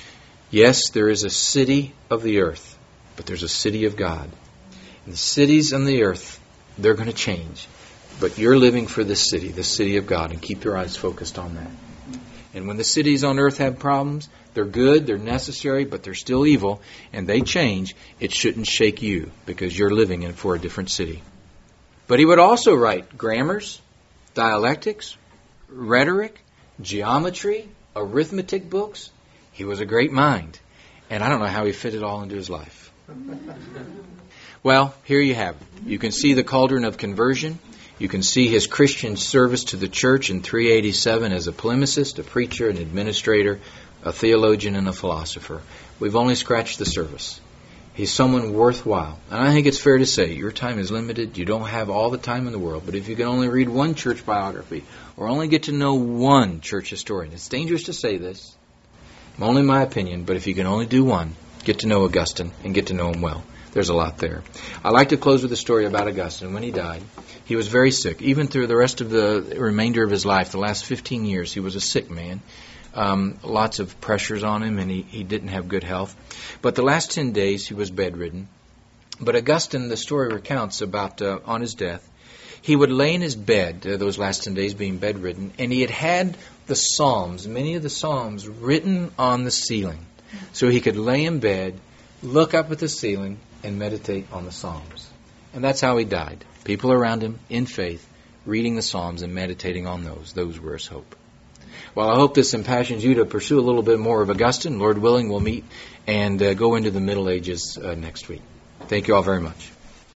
[SPEAKER 1] yes, there is a city of the earth, but there's a city of God. And the cities on the earth, they're going to change. But you're living for this city, the city of God, and keep your eyes focused on that. And when the cities on earth have problems, they're good, they're necessary, but they're still evil, and they change. It shouldn't shake you because you're living in for a different city. But he would also write grammars, dialectics, rhetoric, geometry, arithmetic books. He was a great mind. And I don't know how he fit it all into his life. Well, here you have it. You can see the cauldron of conversion. You can see his Christian service to the church in 387 as a polemicist, a preacher, an administrator, a theologian, and a philosopher. We've only scratched the surface. He's someone worthwhile. And I think it's fair to say your time is limited. You don't have all the time in the world. But if you can only read one church biography or only get to know one church historian, it's dangerous to say this, only my opinion, but if you can only do one, get to know Augustine and get to know him well. There's a lot there. I like to close with a story about Augustine. When he died, he was very sick. Even through the rest of the remainder of his life, the last 15 years, he was a sick man. Lots of pressures on him, and he didn't have good health. But the last 10 days, he was bedridden. But Augustine, the story recounts about on his death, he would lay in his bed, those last 10 days being bedridden, and he had the Psalms, many of the Psalms, written on the ceiling. So he could lay in bed, look up at the ceiling, and meditate on the Psalms. And that's how he died. People around him, in faith, reading the Psalms and meditating on those. Those were his hope. Well, I hope this impassions you to pursue a little bit more of Augustine. Lord willing, we'll meet and go into the Middle Ages next week. Thank you all very much.